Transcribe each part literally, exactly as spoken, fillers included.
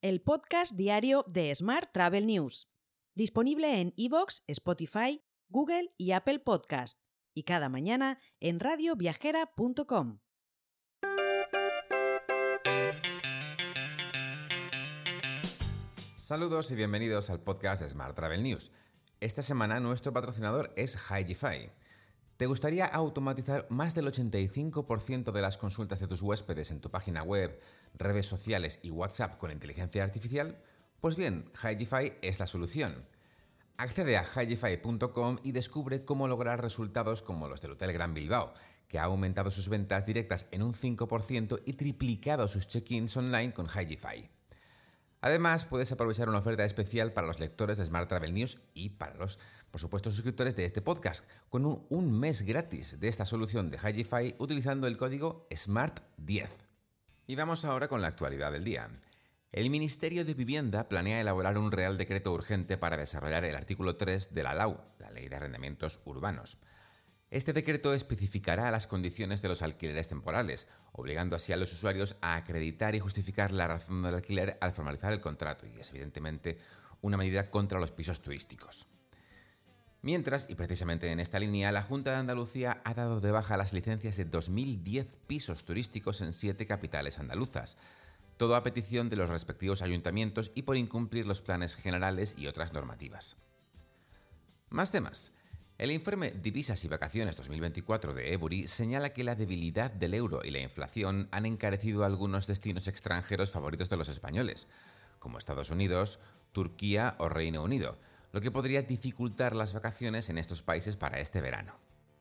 el podcast diario de Smart Travel News, disponible en iVoox, Spotify, Google y Apple Podcast, y cada mañana en radio viajera punto com. Saludos y bienvenidos al podcast de Smart Travel News. Esta semana nuestro patrocinador es Higify. ¿Te gustaría automatizar más del ochenta y cinco por ciento de las consultas de tus huéspedes en tu página web, redes sociales y WhatsApp con inteligencia artificial? Pues bien, Higify es la solución. Accede a higify punto com y descubre cómo lograr resultados como los del Hotel Gran Bilbao, que ha aumentado sus ventas directas en un cinco por ciento y triplicado sus check-ins online con Higify. Además, puedes aprovechar una oferta especial para los lectores de Smart Travel News y para los, por supuesto, suscriptores de este podcast, con un, un mes gratis de esta solución de Higify utilizando el código SMART diez. Y vamos ahora con la actualidad del día. El Ministerio de Vivienda planea elaborar un Real Decreto urgente para desarrollar el artículo tres de la L A U, la Ley de Arrendamientos Urbanos. Este decreto especificará las condiciones de los alquileres temporales, obligando así a los usuarios a acreditar y justificar la razón del alquiler al formalizar el contrato, y es evidentemente una medida contra los pisos turísticos. Mientras, y precisamente en esta línea, la Junta de Andalucía ha dado de baja las licencias de dos mil diez pisos turísticos en siete capitales andaluzas, todo a petición de los respectivos ayuntamientos y por incumplir los planes generales y otras normativas. Más temas. El informe Divisas y Vacaciones dos mil veinticuatro de Ebury señala que la debilidad del euro y la inflación han encarecido algunos destinos extranjeros favoritos de los españoles, como Estados Unidos, Turquía o Reino Unido, lo que podría dificultar las vacaciones en estos países para este verano.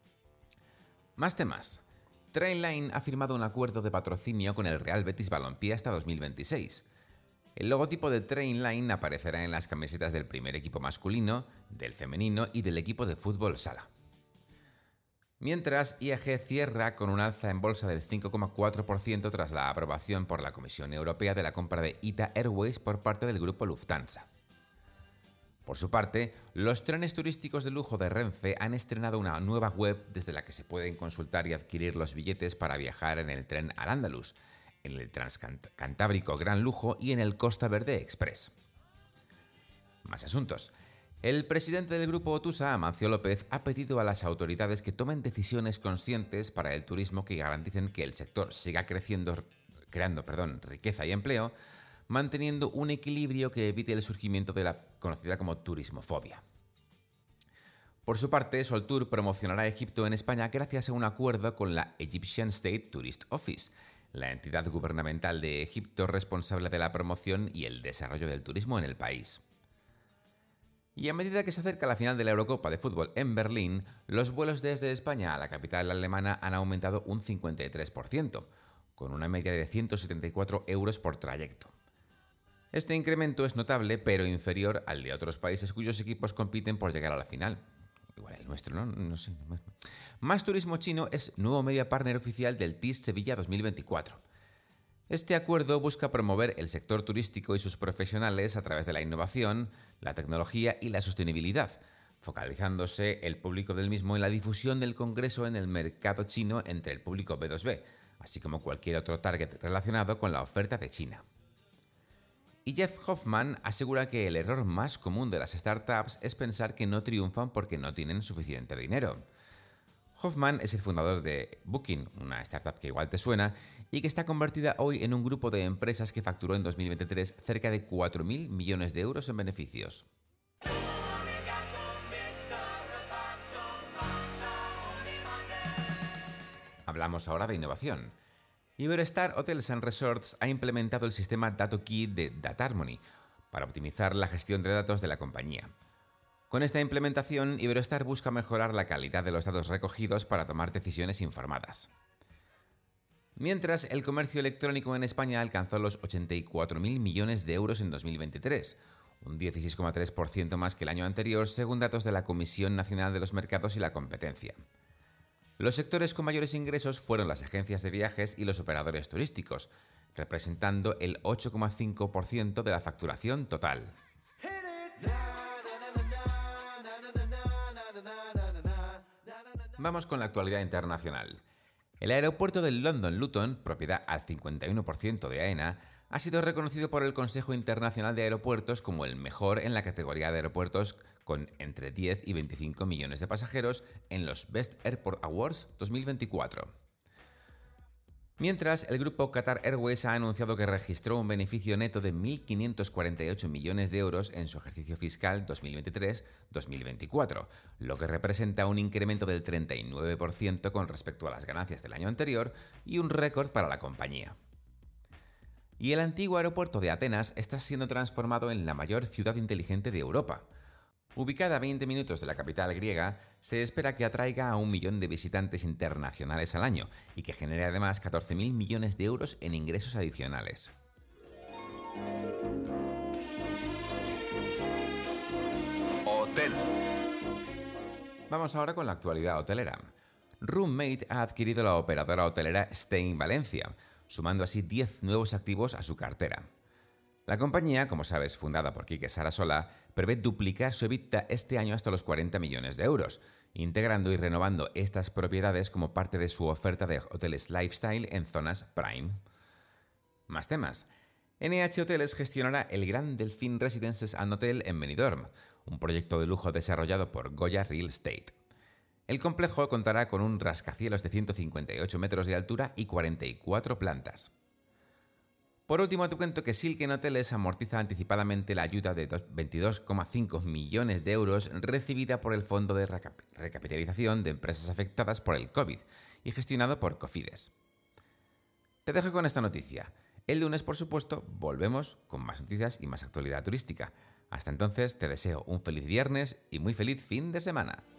Más temas. Trainline ha firmado un acuerdo de patrocinio con el Real Betis Balompié hasta dos mil veintiséis. El logotipo de Trainline aparecerá en las camisetas del primer equipo masculino, del femenino y del equipo de fútbol sala. Mientras, I A G cierra con un alza en bolsa del cinco coma cuatro por ciento tras la aprobación por la Comisión Europea de la compra de I T A Airways por parte del grupo Lufthansa. Por su parte, los trenes turísticos de lujo de Renfe han estrenado una nueva web desde la que se pueden consultar y adquirir los billetes para viajar en el tren Al-Ándalus, en el Transcantábrico Gran Lujo y en el Costa Verde Express. Más asuntos. El presidente del grupo Otusa, Amancio López, ha pedido a las autoridades que tomen decisiones conscientes para el turismo que garanticen que el sector siga creciendo, creando perdón, riqueza y empleo, manteniendo un equilibrio que evite el surgimiento de la conocida como turismofobia. Por su parte, Soltour promocionará Egipto en España gracias a un acuerdo con la Egyptian State Tourist Office, la entidad gubernamental de Egipto responsable de la promoción y el desarrollo del turismo en el país. Y a medida que se acerca la final de la Eurocopa de fútbol en Berlín, los vuelos desde España a la capital alemana han aumentado un cincuenta y tres por ciento, con una media de ciento setenta y cuatro euros por trayecto. Este incremento es notable, pero inferior al de otros países cuyos equipos compiten por llegar a la final. Igual el nuestro, ¿no? No sé. Más Turismo Chino es nuevo media partner oficial del T I S Sevilla dos mil veinticuatro. Este acuerdo busca promover el sector turístico y sus profesionales a través de la innovación, la tecnología y la sostenibilidad, focalizándose el público del mismo en la difusión del congreso en el mercado chino entre el público B dos B, así como cualquier otro target relacionado con la oferta de China. Y Jeff Hoffman asegura que el error más común de las startups es pensar que no triunfan porque no tienen suficiente dinero. Hoffman es el fundador de Booking, una startup que igual te suena, y que está convertida hoy en un grupo de empresas que facturó en dos mil veintitrés cerca de cuatro mil millones de euros en beneficios. Hablamos ahora de innovación. Iberostar Hotels and Resorts ha implementado el sistema DatoKey de DataHarmony para optimizar la gestión de datos de la compañía. Con esta implementación, Iberostar busca mejorar la calidad de los datos recogidos para tomar decisiones informadas. Mientras, el comercio electrónico en España alcanzó los ochenta y cuatro mil millones de euros en dos mil veintitrés, un dieciséis coma tres por ciento más que el año anterior, según datos de la Comisión Nacional de los Mercados y la Competencia. Los sectores con mayores ingresos fueron las agencias de viajes y los operadores turísticos, representando el ocho coma cinco por ciento de la facturación total. Vamos con la actualidad internacional. El aeropuerto de London Luton, propiedad al cincuenta y uno por ciento de AENA, ha sido reconocido por el Consejo Internacional de Aeropuertos como el mejor en la categoría de aeropuertos con entre diez y veinticinco millones de pasajeros en los Best Airport Awards dos mil veinticuatro. Mientras, el grupo Qatar Airways ha anunciado que registró un beneficio neto de mil quinientos cuarenta y ocho millones de euros en su ejercicio fiscal dos mil veintitrés dos mil veinticuatro, lo que representa un incremento del treinta y nueve por ciento con respecto a las ganancias del año anterior y un récord para la compañía. Y el antiguo aeropuerto de Atenas está siendo transformado en la mayor ciudad inteligente de Europa. Ubicada a veinte minutos de la capital griega, se espera que atraiga a un millón de visitantes internacionales al año y que genere además catorce mil millones de euros en ingresos adicionales. Hotel. Vamos ahora con la actualidad hotelera. Roommate ha adquirido la operadora hotelera Stay in Valencia, sumando así diez nuevos activos a su cartera. La compañía, como sabes, fundada por Quique Sarasola, prevé duplicar su EBITDA este año hasta los cuarenta millones de euros, integrando y renovando estas propiedades como parte de su oferta de hoteles lifestyle en zonas prime. Más temas. N H Hoteles gestionará el Gran Delfín Residences and Hotel en Benidorm, un proyecto de lujo desarrollado por Goya Real Estate. El complejo contará con un rascacielos de ciento cincuenta y ocho metros de altura y cuarenta y cuatro plantas. Por último, te cuento que Silken Hoteles amortiza anticipadamente la ayuda de veintidós coma cinco millones de euros recibida por el Fondo de Recapitalización de Empresas Afectadas por el COVID y gestionado por Cofides. Te dejo con esta noticia. El lunes, por supuesto, volvemos con más noticias y más actualidad turística. Hasta entonces, te deseo un feliz viernes y muy feliz fin de semana.